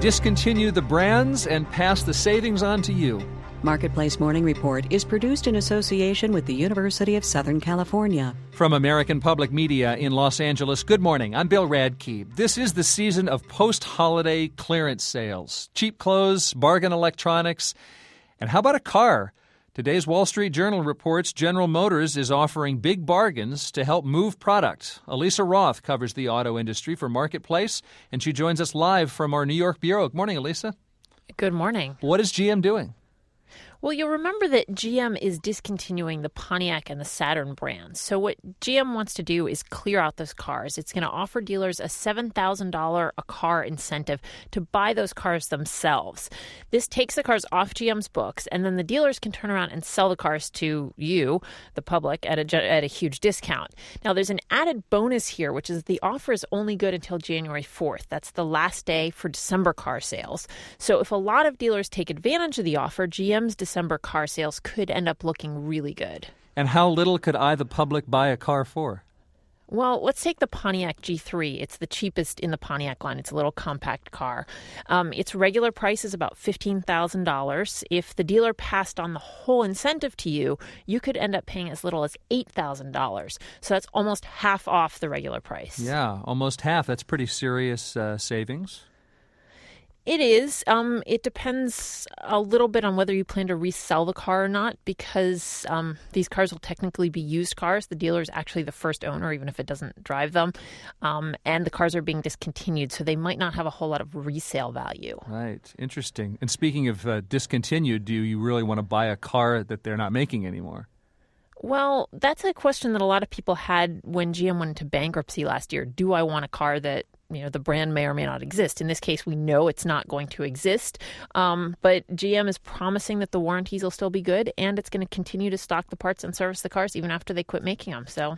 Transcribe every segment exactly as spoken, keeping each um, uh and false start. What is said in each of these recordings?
discontinue the brands and pass the savings on to you. Marketplace Morning Report is produced in association with the University of Southern California. From American Public Media in Los Angeles, good morning. I'm Bill Radke. This is the season of post-holiday clearance sales. Cheap clothes, bargain electronics, and how about a car? Today's Wall Street Journal reports General Motors is offering big bargains to help move product. Elisa Roth covers the auto industry for Marketplace, and she joins us live from our New York bureau. Good morning, Elisa. Good morning. What is G M doing? Well, you'll remember that G M is discontinuing the Pontiac and the Saturn brands. So what G M wants to do is clear out those cars. It's going to offer dealers a seven thousand dollars a car incentive to buy those cars themselves. This takes the cars off G M's books, and then the dealers can turn around and sell the cars to you, the public, at a, at a huge discount. Now, there's an added bonus here, which is the offer is only good until January fourth. That's the last day for December car sales. So if a lot of dealers take advantage of the offer, G M's December car sales could end up looking really good. And how little could I, the public, buy a car for? Well, let's take the Pontiac G three. It's the cheapest in the Pontiac line. It's a little compact car. Um, its regular price is about fifteen thousand dollars. If the dealer passed on the whole incentive to you, you could end up paying as little as eight thousand dollars. So that's almost half off the regular price. Yeah, almost half. That's pretty serious uh, savings. It is. Um, it depends a little bit on whether you plan to resell the car or not, because um, these cars will technically be used cars. The dealer is actually the first owner, even if it doesn't drive them. Um, and the cars are being discontinued, so they might not have a whole lot of resale value. Right. Interesting. And speaking of uh, discontinued, do you really want to buy a car that they're not making anymore? Well, that's a question that a lot of people had when G M went into bankruptcy last year. Do I want a car that, you know, the brand may or may not exist? In this case, we know it's not going to exist. Um, but G M is promising that the warranties will still be good, and it's going to continue to stock the parts and service the cars even after they quit making them. So,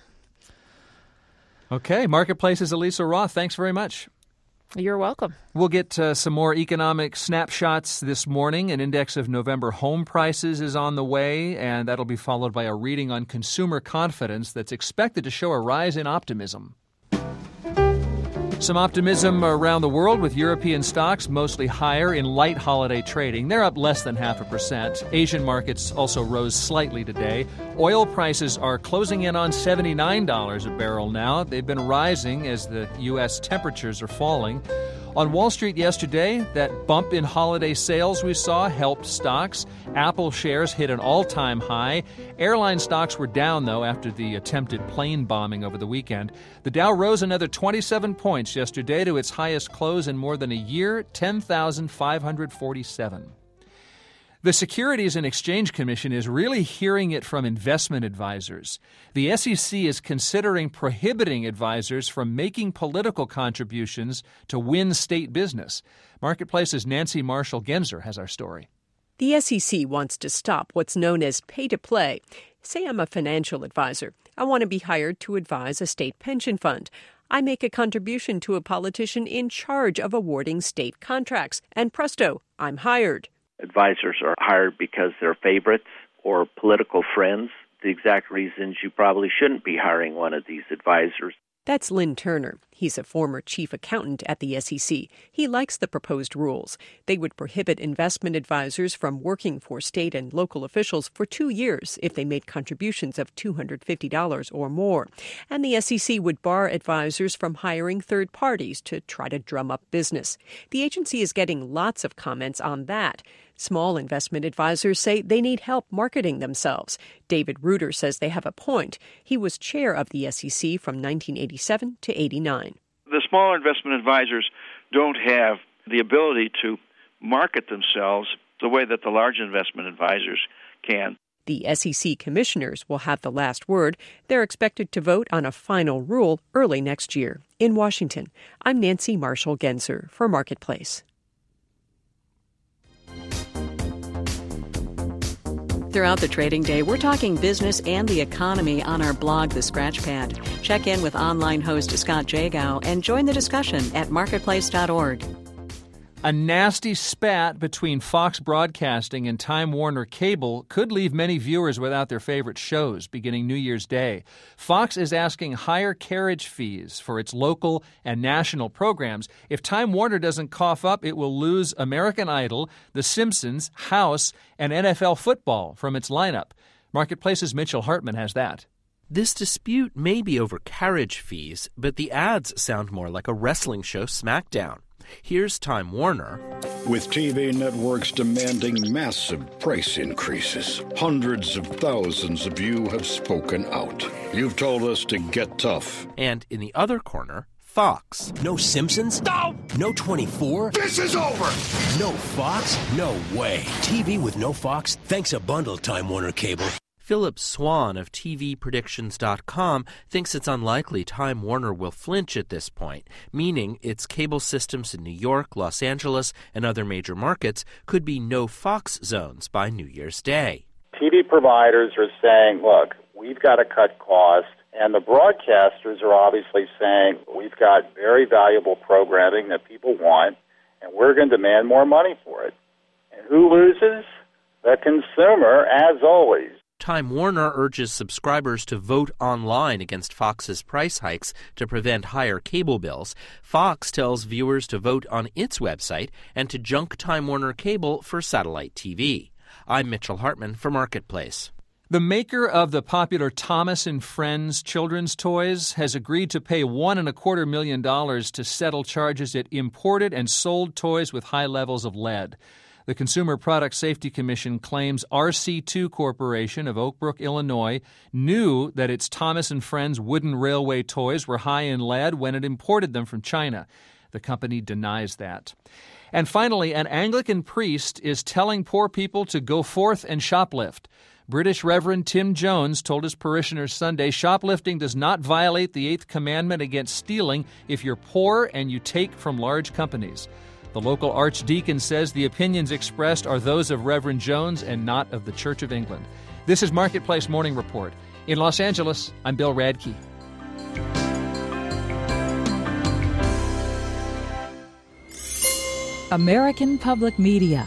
okay. Marketplace's Elisa Roth. Thanks very much. You're welcome. We'll get uh, some more economic snapshots this morning. An index of November home prices is on the way, and that'll be followed by a reading on consumer confidence that's expected to show a rise in optimism. Some optimism around the world with European stocks mostly higher in light holiday trading. They're up less than half a percent. Asian markets also rose slightly today. Oil prices are closing in on seventy-nine dollars a barrel now. They've been rising as the U S temperatures are falling. On Wall Street yesterday, that bump in holiday sales we saw helped stocks. Apple shares hit an all-time high. Airline stocks were down, though, after the attempted plane bombing over the weekend. The Dow rose another twenty-seven points yesterday to its highest close in more than a year, ten thousand five hundred forty-seven. The Securities and Exchange Commission is really hearing it from investment advisors. The S E C is considering prohibiting advisors from making political contributions to win state business. Marketplace's Nancy Marshall-Genzer has our story. The S E C wants to stop what's known as pay-to-play. Say I'm a financial advisor. I want to be hired to advise a state pension fund. I make a contribution to a politician in charge of awarding state contracts, and presto, I'm hired. Advisors are hired because they're favorites or political friends, the exact reasons you probably shouldn't be hiring one of these advisors. That's Lynn Turner. He's a former chief accountant at the S E C. He likes the proposed rules. They would prohibit investment advisors from working for state and local officials for two years if they made contributions of two hundred fifty dollars or more. And the S E C would bar advisors from hiring third parties to try to drum up business. The agency is getting lots of comments on that. Small investment advisors say they need help marketing themselves. David Reuter says they have a point. He was chair of the S E C from nineteen eighty-seven to eighty-nine. The smaller investment advisors don't have the ability to market themselves the way that the large investment advisors can. The S E C commissioners will have the last word. They're expected to vote on a final rule early next year. In Washington, I'm Nancy Marshall-Genzer for Marketplace. Throughout the trading day, we're talking business and the economy on our blog, The Scratchpad. Check in with online host Scott Jagow and join the discussion at marketplace dot org. A nasty spat between Fox Broadcasting and Time Warner Cable could leave many viewers without their favorite shows beginning New Year's Day. Fox is asking higher carriage fees for its local and national programs. If Time Warner doesn't cough up, it will lose American Idol, The Simpsons, House, and N F L football from its lineup. Marketplace's Mitchell Hartman has that. This dispute may be over carriage fees, but the ads sound more like a wrestling show SmackDown. Here's Time Warner. With T V networks demanding massive price increases, hundreds of thousands of you have spoken out. You've told us to get tough. And in the other corner, Fox. No Simpsons? No! No twenty-four? This is over! No Fox? No way. T V with no Fox? Thanks a bundle, Time Warner Cable. Philip Swan of T V predictions dot com thinks it's unlikely Time Warner will flinch at this point, meaning its cable systems in New York, Los Angeles, and other major markets could be no Fox zones by New Year's Day. T V providers are saying, look, we've got to cut costs, and the broadcasters are obviously saying, we've got very valuable programming that people want, and we're going to demand more money for it. And who loses? The consumer, as always. Time Warner urges subscribers to vote online against Fox's price hikes to prevent higher cable bills. Fox tells viewers to vote on its website and to junk Time Warner Cable for satellite T V. I'm Mitchell Hartman for Marketplace. The maker of the popular Thomas and Friends children's toys has agreed to pay one and a quarter million dollars to settle charges it imported and sold toys with high levels of lead. The Consumer Product Safety Commission claims R C two Corporation of Oak Brook, Illinois, knew that its Thomas and Friends wooden railway toys were high in lead when it imported them from China. The company denies that. And finally, an Anglican priest is telling poor people to go forth and shoplift. British Reverend Tim Jones told his parishioners Sunday, shoplifting does not violate the eighth commandment against stealing if you're poor and you take from large companies. The local archdeacon says the opinions expressed are those of Reverend Jones and not of the Church of England. This is Marketplace Morning Report. In Los Angeles, I'm Bill Radke. American Public Media.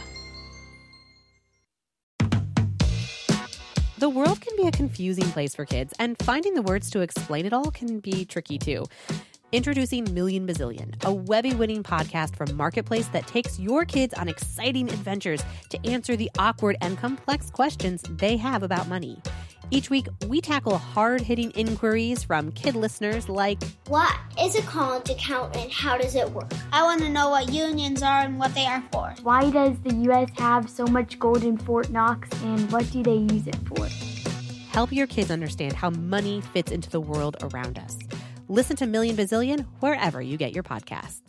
The world can be a confusing place for kids, and finding the words to explain it all can be tricky too. Introducing Million Bazillion, a Webby-winning podcast from Marketplace that takes your kids on exciting adventures to answer the awkward and complex questions they have about money. Each week, we tackle hard-hitting inquiries from kid listeners like, what is a college account and how does it work? I want to know what unions are and what they are for. Why does the U S have so much gold in Fort Knox and what do they use it for? Help your kids understand how money fits into the world around us. Listen to Million Bazillion wherever you get your podcasts.